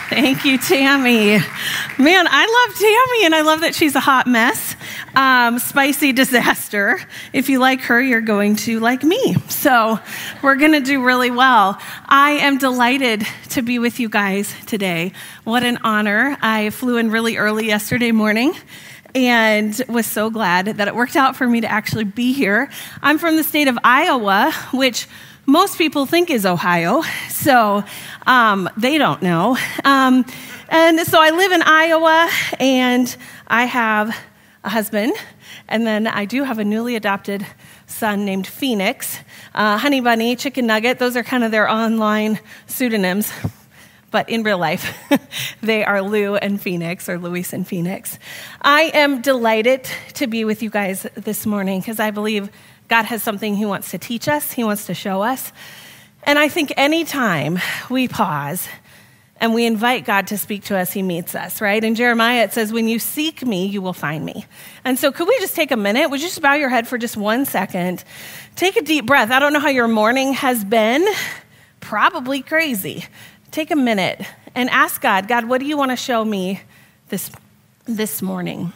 Thank you, Tammy. Man, I love Tammy, and I love that she's a hot mess. Spicy disaster. If you like her, you're going to like me. So we're going to do really well. I am delighted to be with you guys today. What an honor. I flew in really early yesterday morning and was so glad that it worked out for me to actually be here. I'm from the state of Iowa, which most people think is Ohio, so they don't know. And so I live in Iowa, and I have a husband, and then I do have a newly adopted son named Phoenix. Honey Bunny, Chicken Nugget, those are kind of their online pseudonyms. But in real life, they are Lou and Phoenix, or Luis and Phoenix. I am delighted to be with you guys this morning because I believe God has something He wants to teach us, He wants to show us. And I think anytime we pause and we invite God to speak to us, He meets us, right? In Jeremiah, it says, when you seek me, you will find me. And so could we just take a minute? Would you just bow your head for just 1 second? Take a deep breath. I don't know how your morning has been. Probably crazy. Take a minute and ask God, God, what do you want to show me this morning?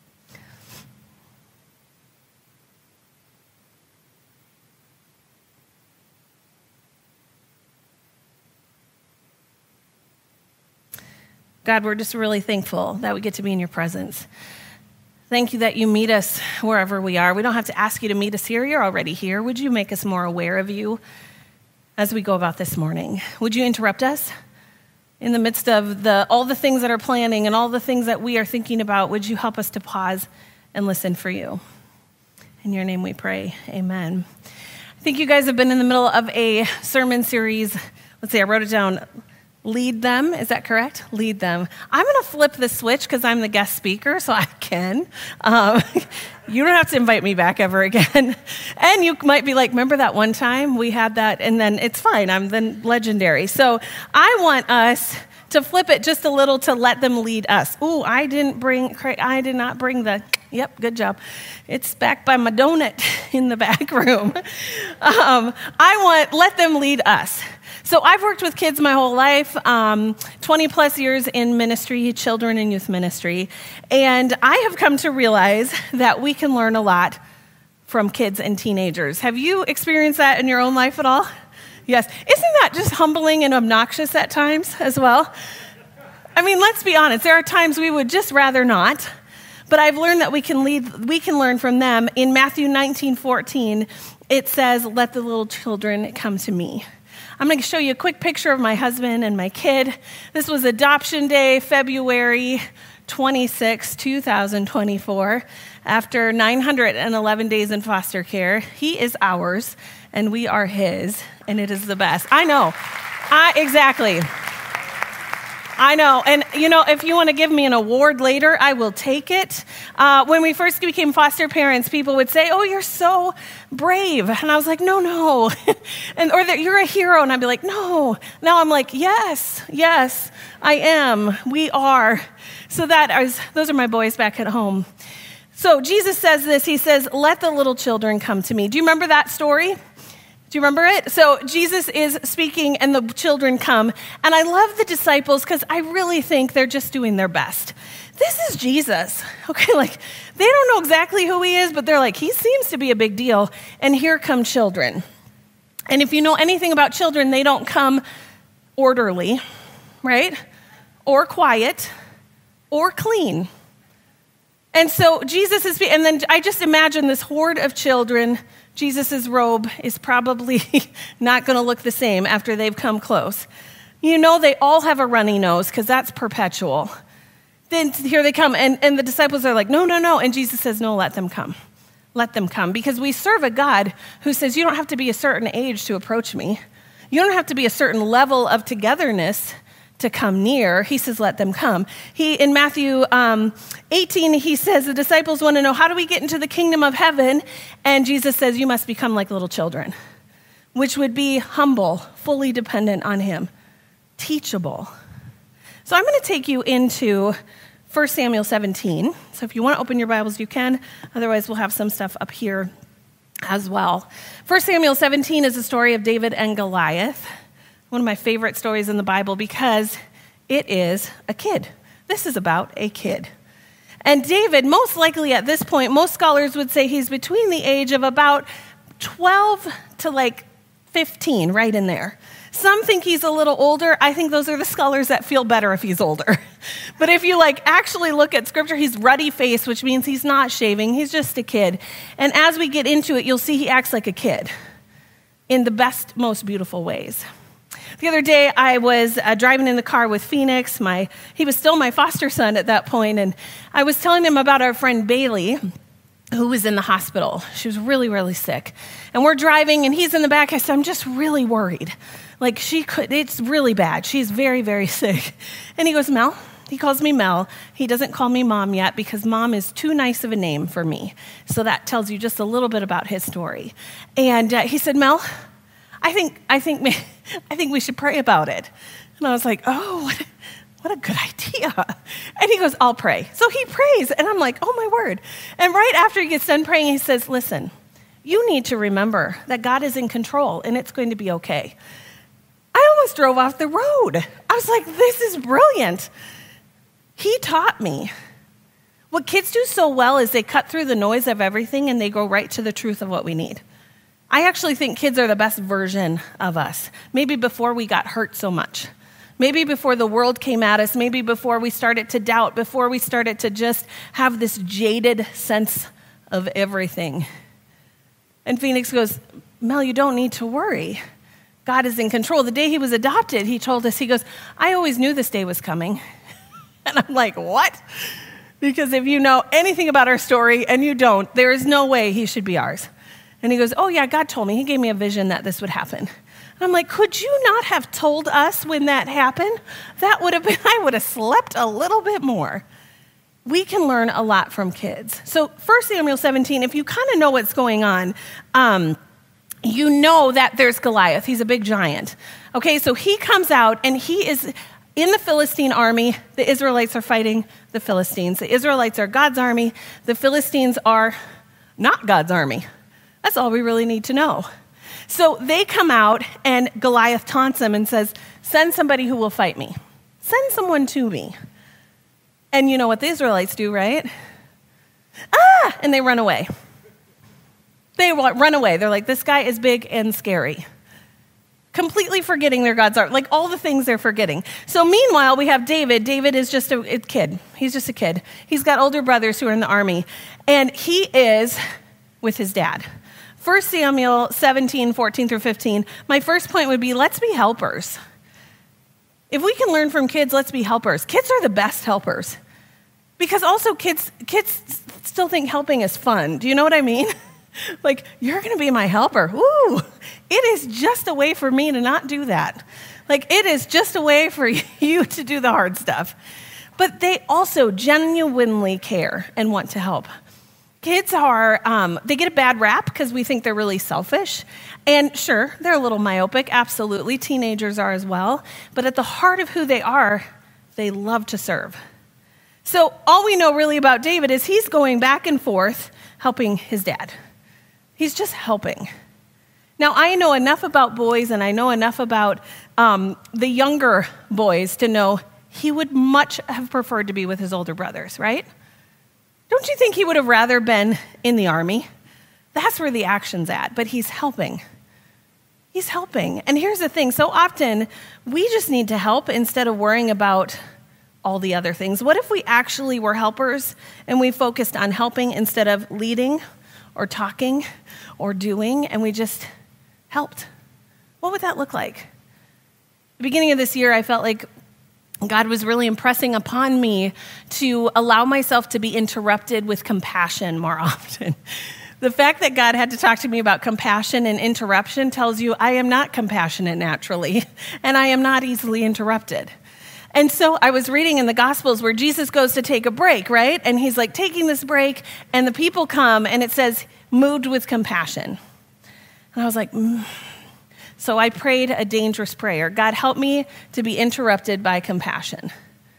God, we're just really thankful that we get to be in your presence. Thank you that you meet us wherever we are. We don't have to ask you to meet us here. You're already here. Would you make us more aware of you as we go about this morning? Would you interrupt us in the midst of all the things that are planning and all the things that we are thinking about? Would you help us to pause and listen for you? In your name we pray, amen. I think you guys have been in the middle of a sermon series. Let's see, I wrote it down. Lead them, is that correct? Lead them. I'm going to flip the switch because I'm the guest speaker, so I can. You don't have to invite me back ever again. And you might be like, remember that one time we had that? And then it's fine, I'm then legendary. So I want us to flip it just a little to let them lead us. Ooh, I did not bring yep, good job. It's back by my donut in the back room. Let them lead us. So I've worked with kids my whole life, 20 plus years in ministry, children and youth ministry, and I have come to realize that we can learn a lot from kids and teenagers. Have you experienced that in your own life at all? Yes. Isn't that just humbling and obnoxious at times as well? I mean, let's be honest. There are times we would just rather not, but I've learned that we can learn from them. In Matthew 19:14, it says, "Let the little children come to me." I'm going to show you a quick picture of my husband and my kid. This was adoption day, February 26, 2024. After 911 days in foster care, he is ours, and we are his, and it is the best. I know. Exactly. I know. And, if you want to give me an award later, I will take it. When we first became foster parents, people would say, oh, you're so brave. And I was like, no. Or that you're a hero. And I'd be like, no. Now I'm like, yes, I am. We are. So those are my boys back at home. So Jesus says this. He says, let the little children come to me. Do you remember that story? Do you remember it? So Jesus is speaking and the children come. And I love the disciples because I really think they're just doing their best. This is Jesus. Okay, they don't know exactly who he is, but they're like, he seems to be a big deal. And here come children. And if you know anything about children, they don't come orderly, right? Or quiet, or clean. And so Jesus is, and then I just imagine this horde of children. Jesus' robe is probably not going to look the same after they've come close. They all have a runny nose because that's perpetual. Then here they come, and the disciples are like, no. And Jesus says, no, let them come. Let them come. Because we serve a God who says, you don't have to be a certain age to approach me. You don't have to be a certain level of togetherness to come near. He says, let them come. In Matthew 18, he says, the disciples want to know, how do we get into the kingdom of heaven? And Jesus says, you must become like little children, which would be humble, fully dependent on him, teachable. So I'm going to take you into 1 Samuel 17. So if you want to open your Bibles, you can. Otherwise, we'll have some stuff up here as well. 1 Samuel 17 is the story of David and Goliath. One of my favorite stories in the Bible because It is a kid. This is about a kid. And David, most likely at this point, most scholars would say he's between the age of about 12 to 15, right in there. Some think he's a little older. I think those are the scholars that feel better if he's older. But if you actually look at scripture, he's ruddy-faced, which means he's not shaving. He's just a kid. And as we get into it, you'll see he acts like a kid in the best, most beautiful ways. The other day, I was driving in the car with Phoenix. He was still my foster son at that point, and I was telling him about our friend Bailey, who was in the hospital. She was really, really sick. And we're driving, and he's in the back. I said, I'm just really worried. It's really bad. She's very, very sick. And he goes, Mel. He calls me Mel. He doesn't call me Mom yet because Mom is too nice of a name for me. So that tells you just a little bit about his story. And he said, Mel, I think we should pray about it. And I was like, oh, what a good idea. And he goes, I'll pray. So he prays. And I'm like, oh, my word. And right after he gets done praying, he says, listen, you need to remember that God is in control and it's going to be okay. I almost drove off the road. I was like, this is brilliant. He taught me. What kids do so well is they cut through the noise of everything and they go right to the truth of what we need. I actually think kids are the best version of us. Maybe before we got hurt so much. Maybe before the world came at us. Maybe before we started to doubt. Before we started to just have this jaded sense of everything. And Phoenix goes, Mel, you don't need to worry. God is in control. The day he was adopted, he told us, he goes, I always knew this day was coming. And I'm like, what? Because if you know anything about our story and you don't, there is no way he should be ours. And he goes, oh yeah, God told me. He gave me a vision that this would happen. And I'm like, could you not have told us when that happened? That would have been, I would have slept a little bit more. We can learn a lot from kids. So 1 Samuel 17, if you kind of know what's going on, you know that there's Goliath. He's a big giant. Okay, so he comes out and he is in the Philistine army. The Israelites are fighting the Philistines. The Israelites are God's army. The Philistines are not God's army. That's all we really need to know. So they come out and Goliath taunts them and says, send somebody who will fight me. Send someone to me. And you know what the Israelites do, right? And they run away. They run away. They're like, this guy is big and scary. Completely forgetting their God's army, all the things they're forgetting. So meanwhile, we have David. David is just a kid. He's just a kid. He's got older brothers who are in the army. And he is with his dad. 1 Samuel 17, 14 through 15. My first point would be, let's be helpers. If we can learn from kids, let's be helpers. Kids are the best helpers. Because also kids still think helping is fun. Do you know what I mean? You're going to be my helper. Ooh, it is just a way for me to not do that. It is just a way for you to do the hard stuff. But they also genuinely care and want to help. Kids they get a bad rap because we think they're really selfish. And sure, they're a little myopic, absolutely. Teenagers are as well. But at the heart of who they are, they love to serve. So all we know really about David is he's going back and forth helping his dad. He's just helping. Now, I know enough about boys and I know enough about the younger boys to know he would much have preferred to be with his older brothers, right? Don't you think he would have rather been in the army? That's where the action's at, but he's helping. He's helping. And here's the thing. So often, we just need to help instead of worrying about all the other things. What if we actually were helpers and we focused on helping instead of leading or talking or doing, and we just helped? What would that look like? At the beginning of this year, I felt like God was really impressing upon me to allow myself to be interrupted with compassion more often. The fact that God had to talk to me about compassion and interruption tells you I am not compassionate naturally, and I am not easily interrupted. And so I was reading in the Gospels where Jesus goes to take a break, right? And he's taking this break, and the people come, and it says, moved with compassion. And I was like, So I prayed a dangerous prayer. God, help me to be interrupted by compassion.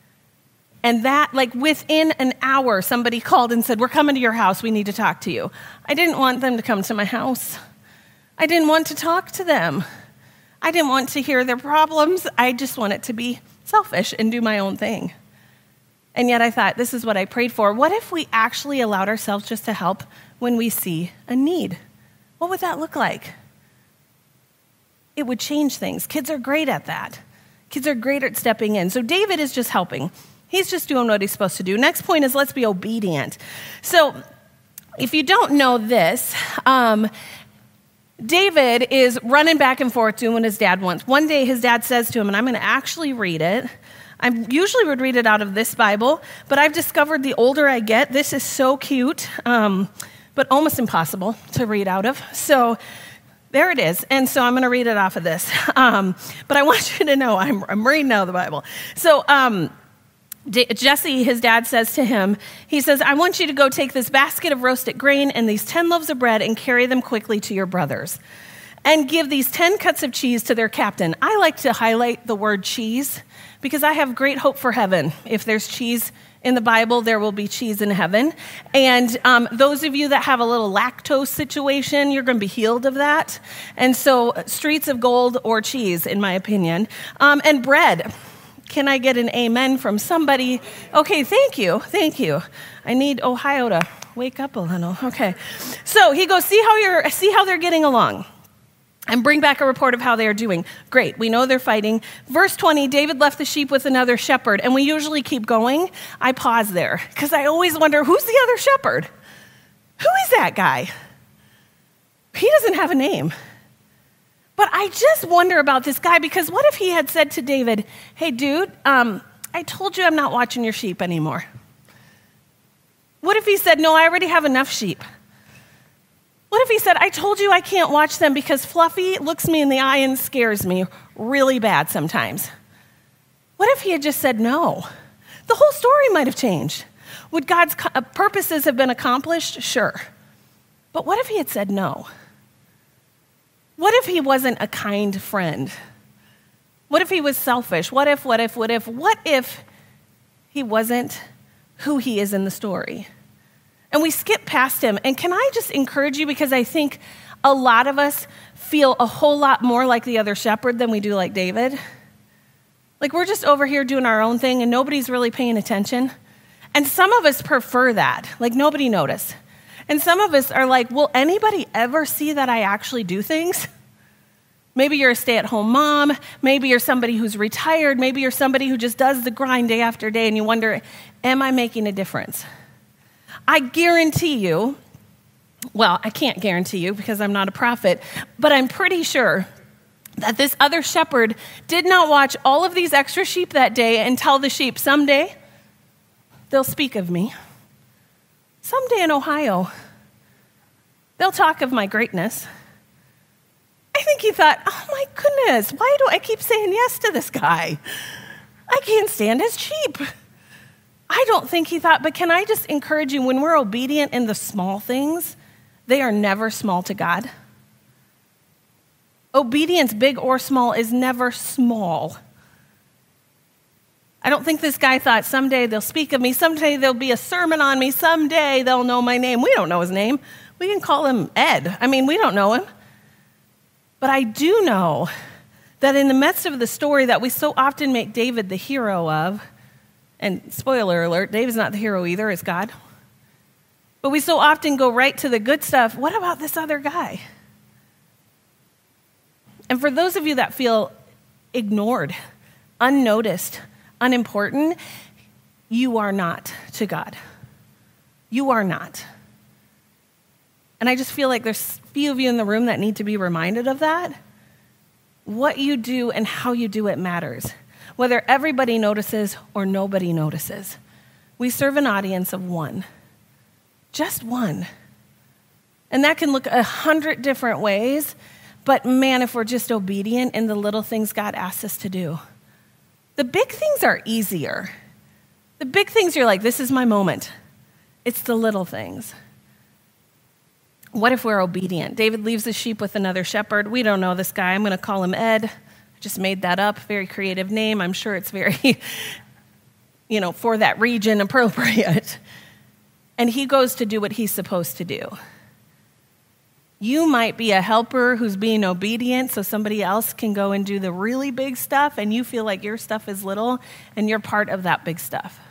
And that, within an hour, somebody called and said, we're coming to your house. We need to talk to you. I didn't want them to come to my house. I didn't want to talk to them. I didn't want to hear their problems. I just wanted to be selfish and do my own thing. And yet I thought, this is what I prayed for. What if we actually allowed ourselves just to help when we see a need? What would that look like? It would change things. Kids are great at that. Kids are great at stepping in. So David is just helping. He's just doing what he's supposed to do. Next point is let's be obedient. So if you don't know this, David is running back and forth doing what his dad wants. One day his dad says to him, and I'm going to actually read it. I usually would read it out of this Bible, but I've discovered the older I get, this is so cute, but almost impossible to read out of. So there it is. And so I'm going to read it off of this. But I want you to know I'm reading out of the Bible. So Jesse, his dad, says to him, he says, I want you to go take this basket of roasted grain and these 10 loaves of bread and carry them quickly to your brothers. And give these 10 cuts of cheese to their captain. I like to highlight the word cheese because I have great hope for heaven. If there's cheese in the Bible, there will be cheese in heaven. And those of you that have a little lactose situation, you're going to be healed of that. And so streets of gold or cheese, in my opinion. And bread. Can I get an amen from somebody? Okay, thank you. Thank you. I need Ohio to wake up a little. Okay. So he goes, see how they're getting along. And bring back a report of how they are doing. Great, we know they're fighting. Verse 20, David left the sheep with another shepherd. And we usually keep going. I pause there because I always wonder, who's the other shepherd? Who is that guy? He doesn't have a name. But I just wonder about this guy because what if he had said to David, hey, dude, I told you I'm not watching your sheep anymore. What if he said, no, I already have enough sheep? What if he said, I told you I can't watch them because Fluffy looks me in the eye and scares me really bad sometimes? What if he had just said no? The whole story might have changed. Would God's purposes have been accomplished? Sure. But what if he had said no? What if he wasn't a kind friend? What if he was selfish? What if he wasn't who he is in the story? And we skip past him. And can I just encourage you, because I think a lot of us feel a whole lot more like the other shepherd than we do like David. Like we're just over here doing our own thing and nobody's really paying attention. And some of us prefer that, like nobody noticed. And some of us are like, will anybody ever see that I actually do things? Maybe you're a stay-at-home mom. Maybe you're somebody who's retired. Maybe you're somebody who just does the grind day after day and you wonder, am I making a difference? I guarantee you, well, I can't guarantee you because I'm not a prophet, but I'm pretty sure that this other shepherd did not watch all of these extra sheep that day and tell the sheep, someday they'll speak of me. Someday in Ohio, they'll talk of my greatness. I think he thought, oh my goodness, why do I keep saying yes to this guy? I can't stand his sheep. I don't think he thought, but can I just encourage you, when we're obedient in the small things, they are never small to God. Obedience, big or small, is never small. I don't think this guy thought, someday they'll speak of me, someday there'll be a sermon on me, someday they'll know my name. We don't know his name. We can call him Ed. I mean, we don't know him. But I do know that in the midst of the story that we so often make David the hero of, and spoiler alert, David's not the hero either, it's God. But we so often go right to the good stuff. What about this other guy? And for those of you that feel ignored, unnoticed, unimportant, you are not to God. You are not. And I just feel like there's a few of you in the room that need to be reminded of that. What you do and how you do it matters. Whether everybody notices or nobody notices. We serve an audience of one. Just one. And that can look 100 different ways. But man, if we're just obedient in the little things God asks us to do. The big things are easier. The big things you're like, this is my moment. It's the little things. What if we're obedient? David leaves the sheep with another shepherd. We don't know this guy. I'm going to call him Ed. I just made that up. Very creative name. I'm sure it's very, for that region appropriate. And he goes to do what he's supposed to do. You might be a helper who's being obedient so somebody else can go and do the really big stuff, and you feel like your stuff is little and you're part of that big stuff.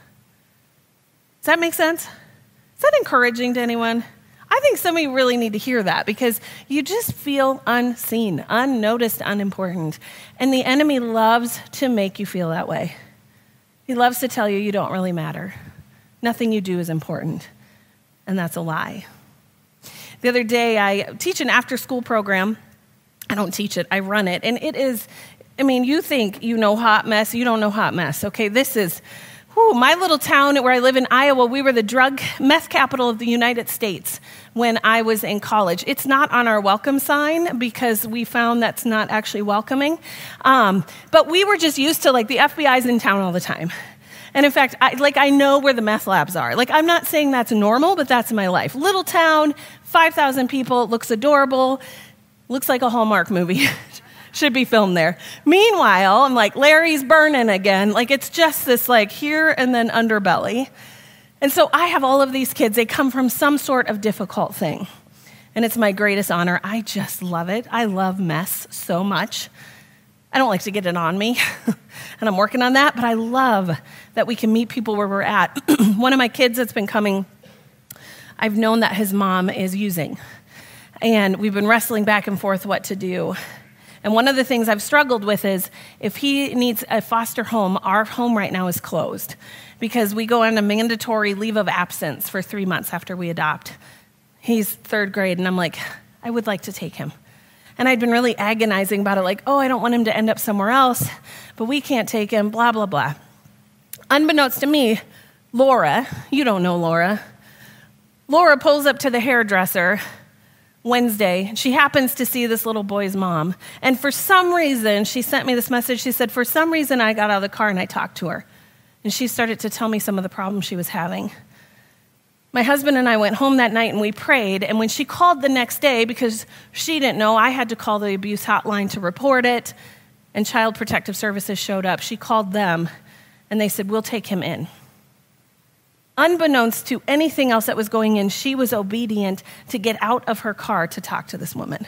Does that make sense? Is that encouraging to anyone? I think some of you really need to hear that because you just feel unseen, unnoticed, unimportant. And the enemy loves to make you feel that way. He loves to tell you you don't really matter. Nothing you do is important. And that's a lie. The other day, I teach an after-school program. I don't teach it, I run it. And it is, you think you know hot mess. You don't know hot mess, okay? This is, my little town where I live in Iowa, we were the drug meth capital of the United States when I was in college. It's not on our welcome sign because we found that's not actually welcoming. But we were just used to, the FBI's in town all the time. And in fact, I know where the meth labs are. I'm not saying that's normal, but that's my life. Little town, 5,000 people, looks adorable, looks like a Hallmark movie. Should be filmed there. Meanwhile, I'm like, Larry's burning again. It's just this here and then underbelly. And so I have all of these kids. They come from some sort of difficult thing. And it's my greatest honor. I just love it. I love mess so much. I don't like to get it on me. And I'm working on that. But I love that we can meet people where we're at. One of my kids that's been coming, I've known that his mom is using. And we've been wrestling back and forth what to do. And one of the things I've struggled with is if he needs a foster home, our home right now is closed because we go on a mandatory leave of absence for 3 months after we adopt. He's 3rd grade, and I'm like, I would like to take him. And I'd been really agonizing about it, I don't want him to end up somewhere else, but we can't take him, blah, blah, blah. Unbeknownst to me, Laura, you don't know Laura, Laura pulls up to the hairdresser Wednesday. She happens to see this little boy's mom. And for some reason, she sent me this message. She said, for some reason, I got out of the car and I talked to her. And she started to tell me some of the problems she was having. My husband and I went home that night and we prayed. And when she called the next day, because she didn't know, I had to call the abuse hotline to report it. And Child Protective Services showed up. She called them and they said, we'll take him in. Unbeknownst to anything else that was going in, she was obedient to get out of her car to talk to this woman.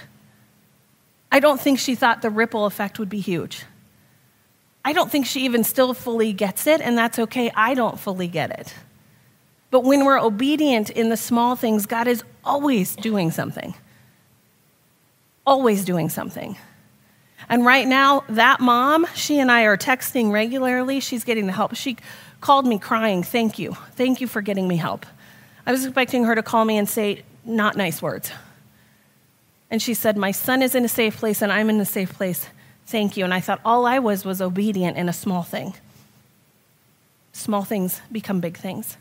I don't think she thought the ripple effect would be huge. I don't think she even still fully gets it, and that's okay. I don't fully get it. But when we're obedient in the small things, God is always doing something. Always doing something. And right now, that mom, she and I are texting regularly. She's getting the help. She called me crying, thank you. Thank you for getting me help. I was expecting her to call me and say not nice words. And she said, my son is in a safe place and I'm in a safe place. Thank you. And I thought all I was obedient in a small thing. Small things become big things.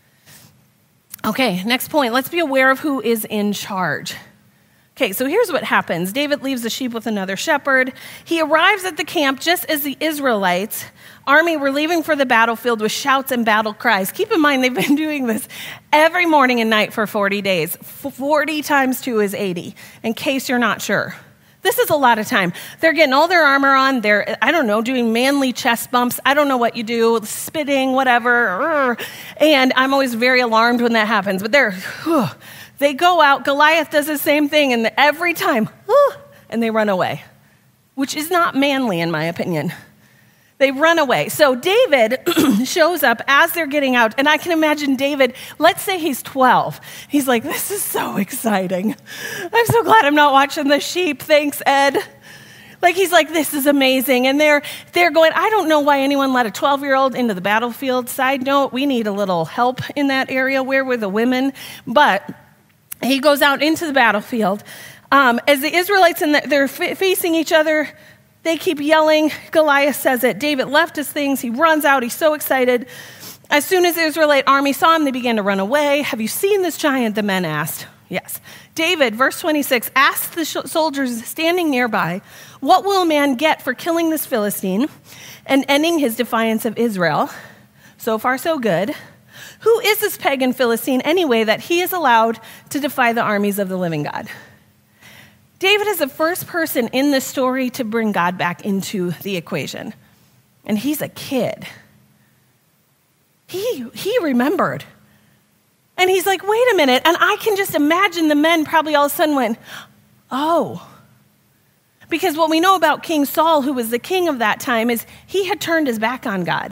Okay, next point. Let's be aware of who is in charge. Okay, so here's what happens. David leaves the sheep with another shepherd. He arrives at the camp just as the Israelites' army were leaving for the battlefield with shouts and battle cries. Keep in mind, they've been doing this every morning and night for 40 days. 40 times 2 is 80, in case you're not sure. This is a lot of time. They're getting all their armor on. They're, doing manly chest bumps. I don't know what you do, spitting, whatever. And I'm always very alarmed when that happens. But they go out. Goliath does the same thing. And every time, and they run away, which is not manly in my opinion. They run away. So David shows up as they're getting out. And I can imagine David, let's say he's 12. He's like, this is so exciting. I'm so glad I'm not watching the sheep. Thanks, Ed. He's like, this is amazing. And they're going, I don't know why anyone let a 12-year-old into the battlefield. Side note, we need a little help in that area. Where were the women? But he goes out into the battlefield. As the Israelites, they're facing each other, they keep yelling. Goliath says it. David left his things. He runs out. He's so excited. As soon as the Israelite army saw him, they began to run away. Have you seen this giant? The men asked. Yes. David, verse 26, asked the soldiers standing nearby, what will a man get for killing this Philistine and ending his defiance of Israel? So far, so good. Who is this pagan Philistine anyway that he is allowed to defy the armies of the living God? David is the first person in this story to bring God back into the equation. And he's a kid. He remembered. And he's like, wait a minute. And I can just imagine the men probably all of a sudden went, oh. Because what we know about King Saul, who was the king of that time, is he had turned his back on God.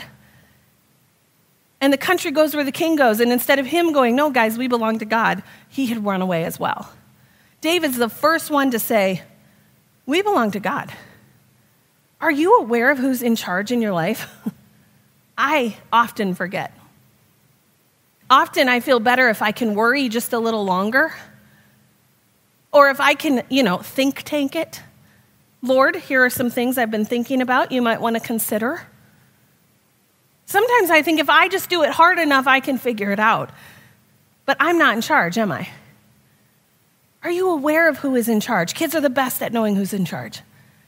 And the country goes where the king goes. And instead of him going, no, guys, we belong to God, he had run away as well. David's the first one to say, we belong to God. Are you aware of who's in charge in your life? I often forget. Often I feel better if I can worry just a little longer. Or if I can, think tank it. Lord, here are some things I've been thinking about you might want to consider. Sometimes I think if I just do it hard enough, I can figure it out. But I'm not in charge, am I? Are you aware of who is in charge? Kids are the best at knowing who's in charge.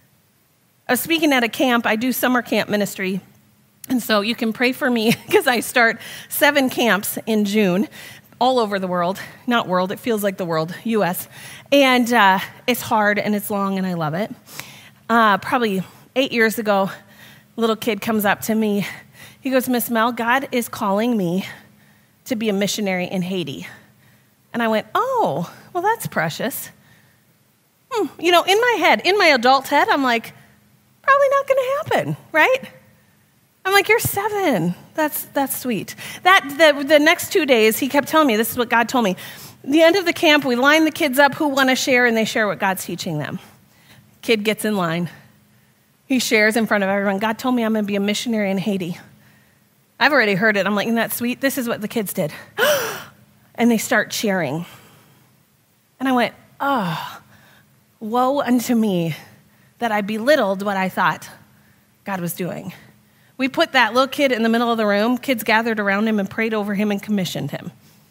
I was speaking at a camp. I do summer camp ministry. And so you can pray for me because I start 7 camps in June all over the world. Not world, it feels like the world, U.S. And it's hard and it's long and I love it. Probably 8 years ago, a little kid comes up to me. He goes, Miss Mel, God is calling me to be a missionary in Haiti. And I went, oh, well, that's precious. In my head, in my adult head, I'm like, probably not going to happen, right? I'm like, you're 7. That's sweet. The next 2 days, he kept telling me, this is what God told me. At the end of the camp, we line the kids up who want to share, and they share what God's teaching them. Kid gets in line. He shares in front of everyone. God told me I'm going to be a missionary in Haiti. I've already heard it. I'm like, isn't that sweet? This is what the kids did. And they start cheering. And I went, oh, woe unto me that I belittled what I thought God was doing. We put that little kid in the middle of the room. Kids gathered around him and prayed over him and commissioned him.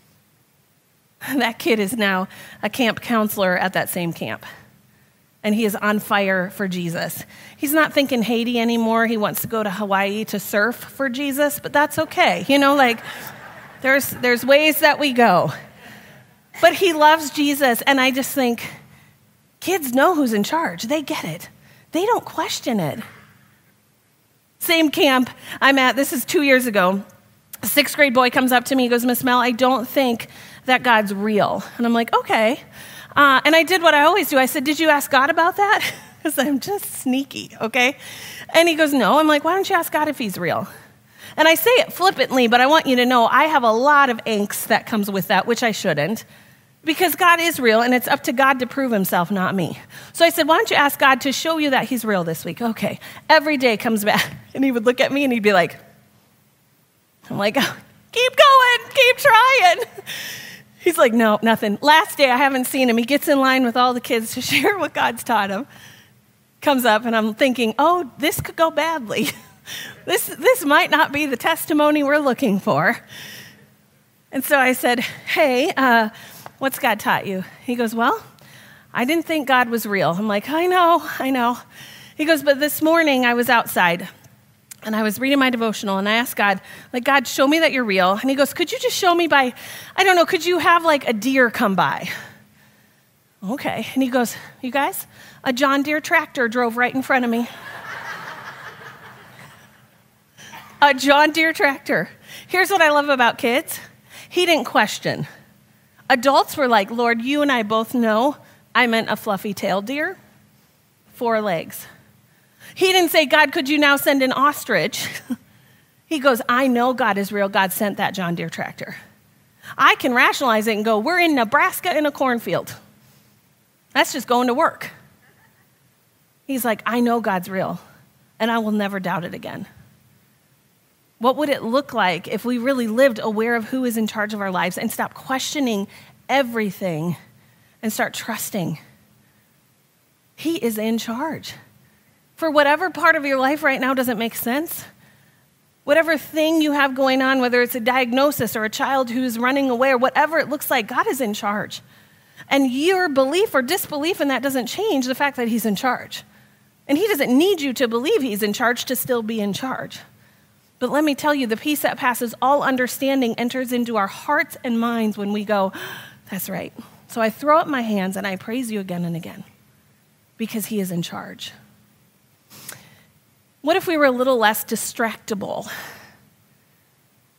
That kid is now a camp counselor at that same camp. And he is on fire for Jesus. He's not thinking Haiti anymore. He wants to go to Hawaii to surf for Jesus, but that's okay. There's ways that we go. But he loves Jesus, and I just think, kids know who's in charge. They get it. They don't question it. Same camp I'm at, this is 2 years ago. A 6th grade boy comes up to me, he goes, Miss Mel, I don't think that God's real. And I'm like, okay. And I did what I always do. I said, did you ask God about that? Because I'm just sneaky, okay? And he goes, no. I'm like, why don't you ask God if he's real? And I say it flippantly, but I want you to know I have a lot of angst that comes with that, which I shouldn't, because God is real, and it's up to God to prove himself, not me. So I said, why don't you ask God to show you that he's real this week? Okay. Every day comes back, and he would look at me, and he'd be like, I'm like, keep going, keep trying. He's like, no, nothing. Last day, I haven't seen him. He gets in line with all the kids to share what God's taught him. Comes up, and I'm thinking, oh, this could go badly. This might not be the testimony we're looking for. And so I said, hey, what's God taught you? He goes, well, I didn't think God was real. I'm like, I know. He goes, but this morning I was outside. And I was reading my devotional, and I asked God, God, show me that you're real. And he goes, could you just show me by, could you have a deer come by? Okay. And he goes, you guys, a John Deere tractor drove right in front of me. A John Deere tractor. Here's what I love about kids. He didn't question. Adults were like, Lord, you and I both know I meant a fluffy-tailed deer, 4 legs. He didn't say, God, could you now send an ostrich? He goes, I know God is real. God sent that John Deere tractor. I can rationalize it and go, we're in Nebraska in a cornfield. That's just going to work. He's like, I know God's real, and I will never doubt it again. What would it look like if we really lived aware of who is in charge of our lives and stop questioning everything and start trusting? He is in charge. For whatever part of your life right now doesn't make sense, whatever thing you have going on, whether it's a diagnosis or a child who's running away or whatever it looks like, God is in charge. And your belief or disbelief in that doesn't change the fact that he's in charge. And he doesn't need you to believe he's in charge to still be in charge. But let me tell you, the peace that passes all understanding enters into our hearts and minds when we go, that's right. So I throw up my hands and I praise you again and again because he is in charge. What if we were a little less distractible?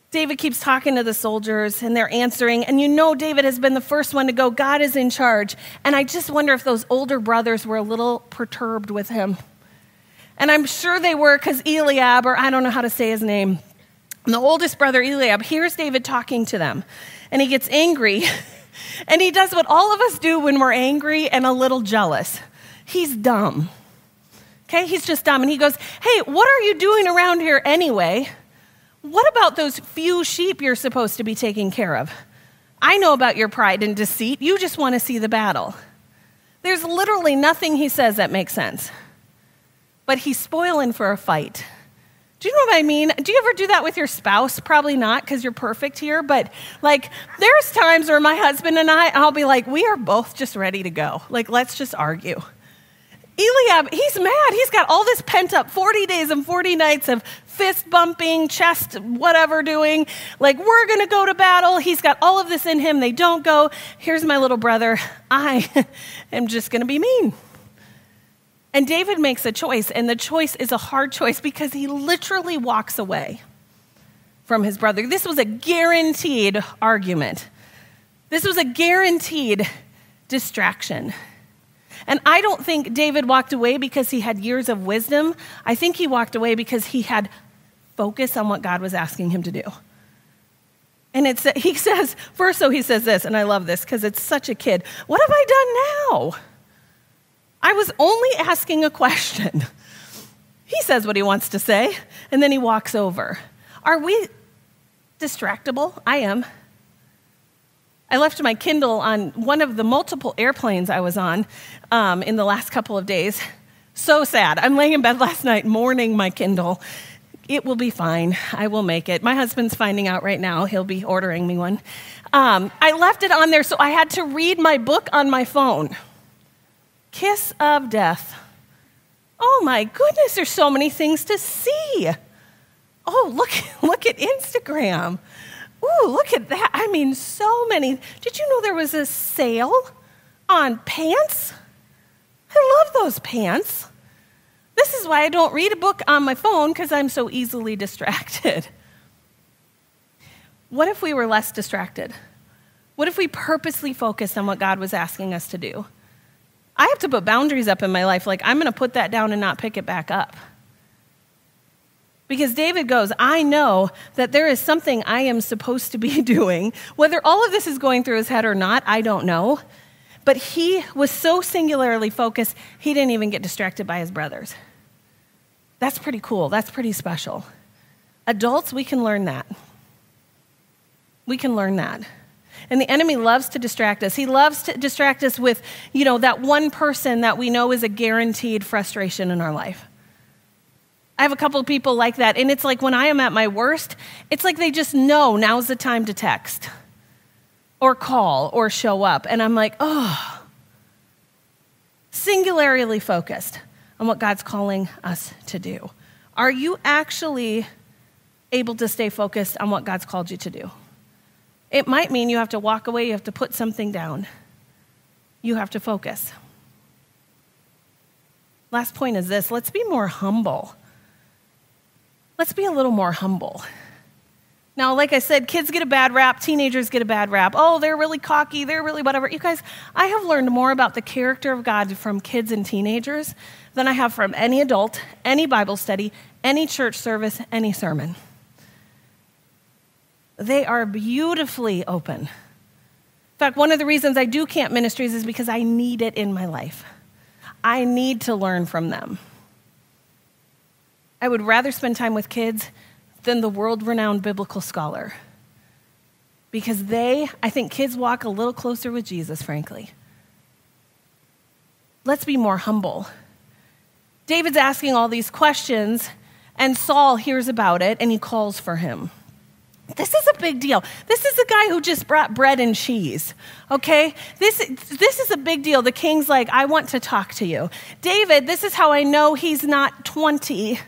David keeps talking to the soldiers, and they're answering. And you know David has been the first one to go, God is in charge. And I just wonder if those older brothers were a little perturbed with him. And I'm sure they were, because Eliab, or I don't know how to say his name, the oldest brother Eliab hears David talking to them. And he gets angry. And he does what all of us do when we're angry and a little jealous. He's dumb. Okay, he's just dumb. And he goes, hey, what are you doing around here anyway? What about those few sheep you're supposed to be taking care of? I know about your pride and deceit. You just want to see the battle. There's literally nothing he says that makes sense. But he's spoiling for a fight. Do you know what I mean? Do you ever do that with your spouse? Probably not, because you're perfect here. But like, there's times where my husband and I'll be like, we are both just ready to go. Like, let's just argue. Eliab, he's mad. He's got all this pent up 40 days and 40 nights of fist bumping, chest, whatever doing. Like, we're going to go to battle. He's got all of this in him. They don't go. Here's my little brother. I am just going to be mean. And David makes a choice, and the choice is a hard choice because he literally walks away from his brother. This was a guaranteed argument. This was a guaranteed distraction. And I don't think David walked away because he had years of wisdom. I think he walked away because he had focus on what God was asking him to do. And he says this, and I love this because it's such a kid. What have I done now? I was only asking a question. He says what he wants to say, and then he walks over. Are we distractible? I am. I left my Kindle on one of the multiple airplanes I was on in the last couple of days. So sad. I'm laying in bed last night mourning my Kindle. It will be fine. I will make it. My husband's finding out right now. He'll be ordering me one. I left it on there, so I had to read my book on my phone. Kiss of Death. Oh my goodness, there's so many things to see. Oh, look at Instagram. Ooh, look at that. I mean, so many. Did you know there was a sale on pants? I love those pants. This is why I don't read a book on my phone, because I'm so easily distracted. What if we were less distracted? What if we purposely focused on what God was asking us to do? I have to put boundaries up in my life. Like, I'm going to put that down and not pick it back up. Because David goes, I know that there is something I am supposed to be doing. Whether all of this is going through his head or not, I don't know. But he was so singularly focused, he didn't even get distracted by his brothers. That's pretty cool. That's pretty special. Adults, we can learn that. We can learn that. And the enemy loves to distract us. He loves to distract us with, that one person that we know is a guaranteed frustration in our life. I have a couple of people like that, and it's like when I am at my worst, it's like they just know now's the time to text or call or show up. And I'm like, singularly focused on what God's calling us to do. Are you actually able to stay focused on what God's called you to do? It might mean you have to walk away, you have to put something down. You have to focus. Last point is this: let's be more humble. Let's be a little more humble. Now, like I said, kids get a bad rap, teenagers get a bad rap. Oh, they're really cocky, they're really whatever. You guys, I have learned more about the character of God from kids and teenagers than I have from any adult, any Bible study, any church service, any sermon. They are beautifully open. In fact, one of the reasons I do camp ministries is because I need it in my life. I need to learn from them. I would rather spend time with kids than the world-renowned biblical scholar. Because I think kids walk a little closer with Jesus, frankly. Let's be more humble. David's asking all these questions, and Saul hears about it, and he calls for him. This is a big deal. This is the guy who just brought bread and cheese, okay? This is a big deal. The king's like, I want to talk to you. David, this is how I know he's not 20.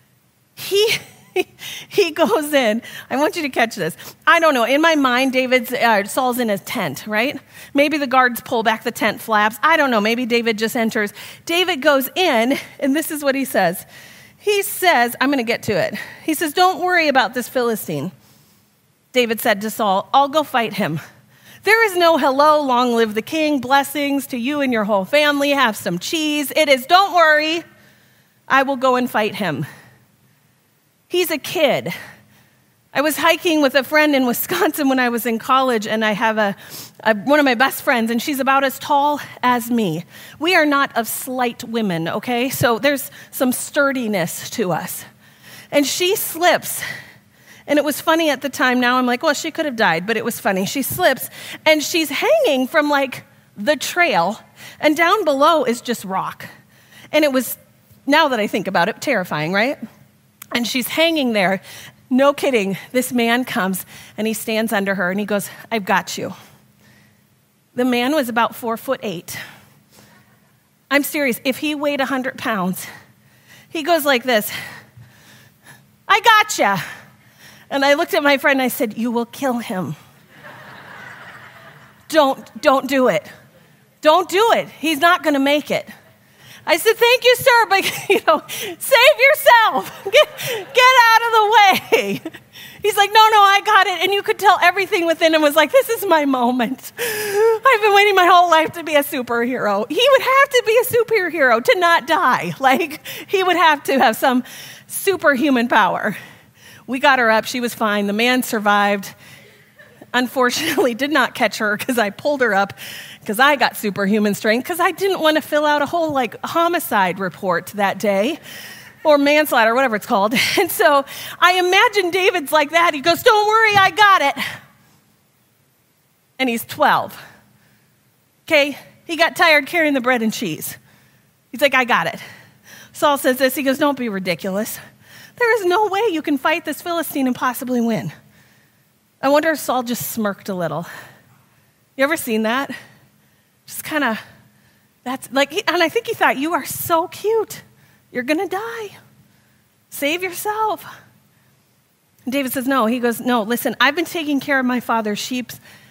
He goes in. I want you to catch this. I don't know. In my mind, Saul's in a tent, right? Maybe the guards pull back the tent flaps. I don't know. Maybe David just enters. David goes in, and this is what he says. He says, I'm going to get to it. He says, don't worry about this Philistine. David said to Saul, I'll go fight him. There is no hello, long live the king, blessings to you and your whole family, have some cheese. It is, don't worry, I will go and fight him. He's a kid. I was hiking with a friend in Wisconsin when I was in college, and I have one of my best friends, and she's about as tall as me. We are not of slight women, okay? So there's some sturdiness to us. And she slips, and it was funny at the time. Now I'm like, well, she could have died, but it was funny. She slips, and she's hanging from like the trail, and down below is just rock. And it was, now that I think about it, terrifying, right? And she's hanging there. No kidding. This man comes, and he stands under her, and he goes, I've got you. The man was about 4'8". I'm serious. If he weighed 100 pounds, he goes like this, I gotcha. And I looked at my friend and I said, you will kill him. Don't do it. Don't do it. He's not going to make it. I said, thank you, sir, but, save yourself. Get out of the way. He's like, no, I got it. And you could tell everything within him was like, this is my moment. I've been waiting my whole life to be a superhero. He would have to be a superhero to not die. Like, he would have to have some superhuman power. We got her up. She was fine. The man survived. Unfortunately, did not catch her because I pulled her up because I got superhuman strength because I didn't want to fill out a whole homicide report that day or manslaughter, whatever it's called. And so I imagine David's like that. He goes, don't worry, I got it. And he's 12. Okay, he got tired carrying the bread and cheese. He's like, I got it. Saul says this. He goes, don't be ridiculous. There is no way you can fight this Philistine and possibly win. I wonder if Saul just smirked a little. You ever seen that? Just kind of, that's like, and I think he thought, you are so cute. You're going to die. Save yourself. And David says, no. He goes, no, listen, I've been taking care of my father's sheep,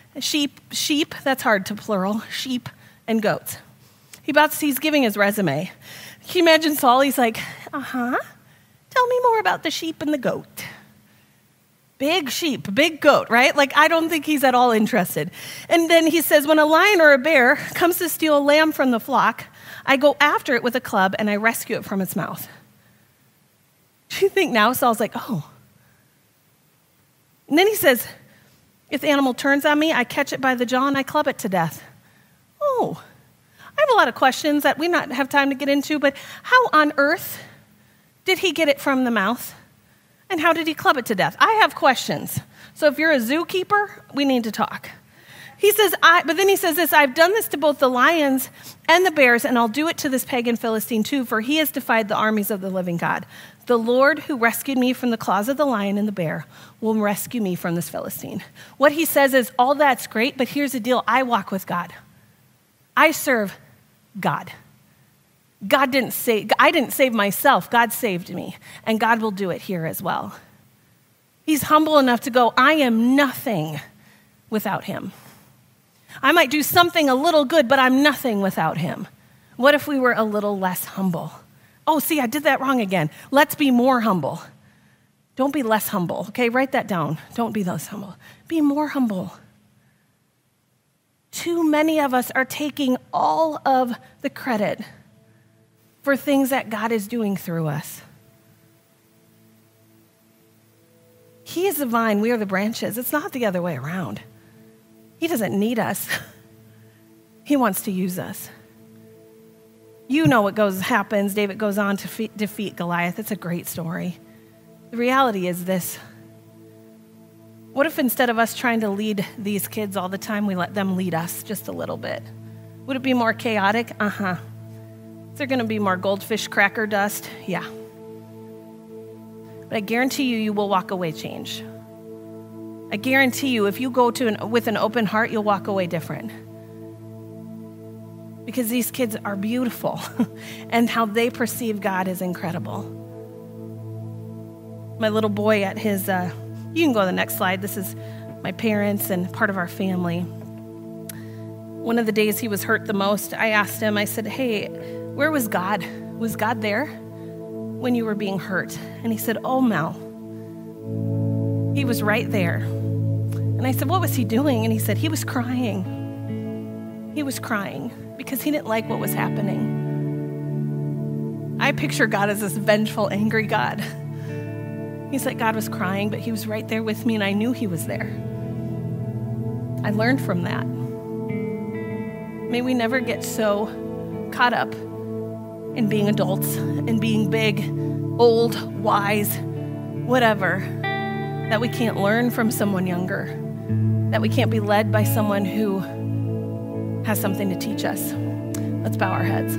that's hard to plural, sheep and goats. He's giving his resume. Can you imagine Saul? He's like, tell me more about the sheep and the goat. Big sheep, big goat, right? Like, I don't think he's at all interested. And then he says, when a lion or a bear comes to steal a lamb from the flock, I go after it with a club and I rescue it from its mouth. Do you think now Saul's like, oh. And then he says, if the animal turns on me, I catch it by the jaw and I club it to death. Oh, I have a lot of questions that we not have time to get into, but how on earth did he get it from the mouth? And how did he club it to death? I have questions. So if you're a zookeeper, we need to talk. He says, but then he says this, I've done this to both the lions and the bears, and I'll do it to this pagan Philistine too, for he has defied the armies of the living God. The Lord who rescued me from the claws of the lion and the bear will rescue me from this Philistine. What he says is, all that's great, but here's the deal. I walk with God. I serve God. I didn't save myself. God saved me, and God will do it here as well. He's humble enough to go, I am nothing without him. I might do something a little good, but I'm nothing without him. What if we were a little less humble? Oh, see, I did that wrong again. Let's be more humble. Don't be less humble, okay? Write that down. Don't be less humble. Be more humble. Too many of us are taking all of the credit for things that God is doing through us. He is the vine, we are the branches. It's not the other way around. He doesn't need us. He wants to use us. You know what happens. David goes on to defeat Goliath. It's a great story. The reality is this. What if instead of us trying to lead these kids all the time, we let them lead us just a little bit? Would it be more chaotic? Is there going to be more goldfish cracker dust? Yeah. But I guarantee you will walk away changed. I guarantee you, if you go with an open heart, you'll walk away different. Because these kids are beautiful, and how they perceive God is incredible. My little boy at his, you can go to the next slide. This is my parents and part of our family. One of the days he was hurt the most, I asked him, I said, hey, where was God? Was God there when you were being hurt? And he said, oh, Mel, he was right there. And I said, what was he doing? And he said, he was crying. He was crying because he didn't like what was happening. I picture God as this vengeful, angry God. He said God was crying, but he was right there with me, and I knew he was there. I learned from that. May we never get so caught up in being adults and being big, old, wise, whatever, that we can't learn from someone younger, that we can't be led by someone who has something to teach us. Let's bow our heads.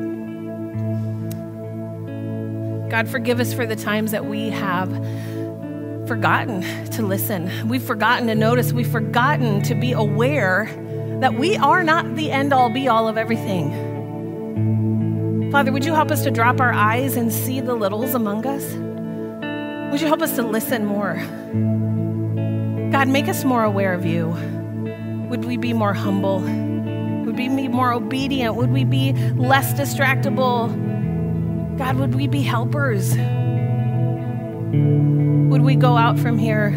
God, forgive us for the times that we have forgotten to listen. We've forgotten to notice. We've forgotten to be aware that we are not the end-all, be-all of everything. Father, would you help us to drop our eyes and see the littles among us? Would you help us to listen more? God, make us more aware of you. Would we be more humble? Would we be more obedient? Would we be less distractible? God, would we be helpers? Would we go out from here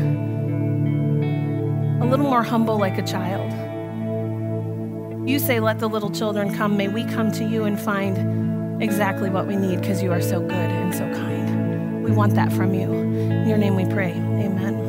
a little more humble like a child? You say, let the little children come. May we come to you and find exactly what we need because you are so good and so kind. We want that from you. In your name we pray. Amen.